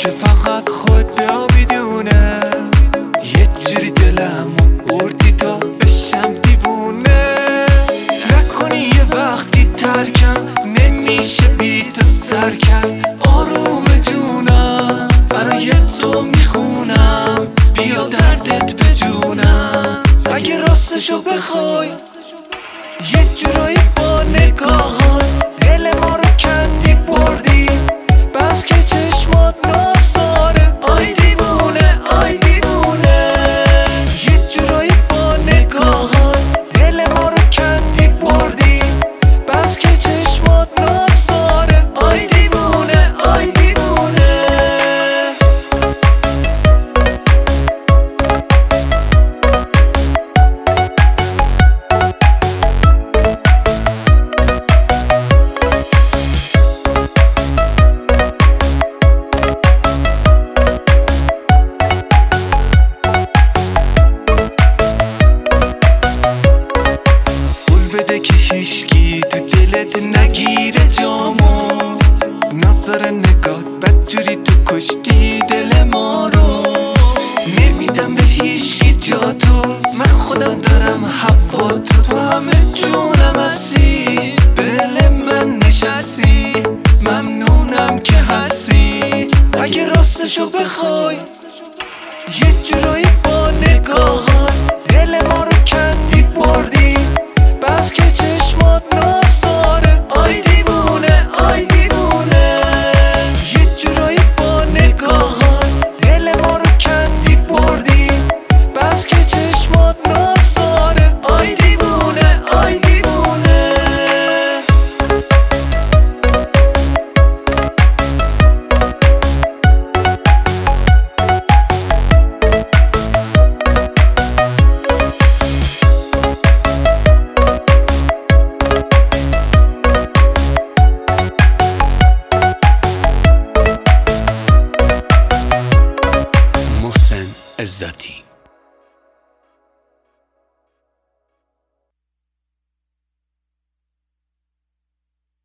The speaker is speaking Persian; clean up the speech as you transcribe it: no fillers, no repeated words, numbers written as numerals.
که فقط خود بیا بدونه یه جوری دلمو بردی تا بشم دیوونه. نکنی یه وقتی ترکم نمیشه بی تو سرکم. آروم جونم برای تو میخونم بیا دردت بجونم. اگه راستشو بخوای یه جورایی با نگاهات دل ما رو کندی بردی. بس که چشمات ناساره آی دیوونه آی دیوونه. یه جورایی با نگاهات دل ما رو کندی بردی. بس که چشمات ناساره آی دیوونه آی دیوونه. بده که هیشگی تو دلت نگیره جامو. نظر نگات بدجوری تو کشتی دل ما رو. نمیدم به هیشگی جا تو من خودم دارم هوا تو. تو همه جونم هستی به دل من نشستی. ممنونم که هستی. اگه راستشو بخوای یه جورایی با نگاهات دل ما رو کندی بردی. بس که چشمات ناساره آی دیوونه آی دیوونه. یه جورایی با نگاهات دل ما رو کندی بردی. بس که چشمات ناساره آی دیوونه آی دیوونه. محسن عزتی.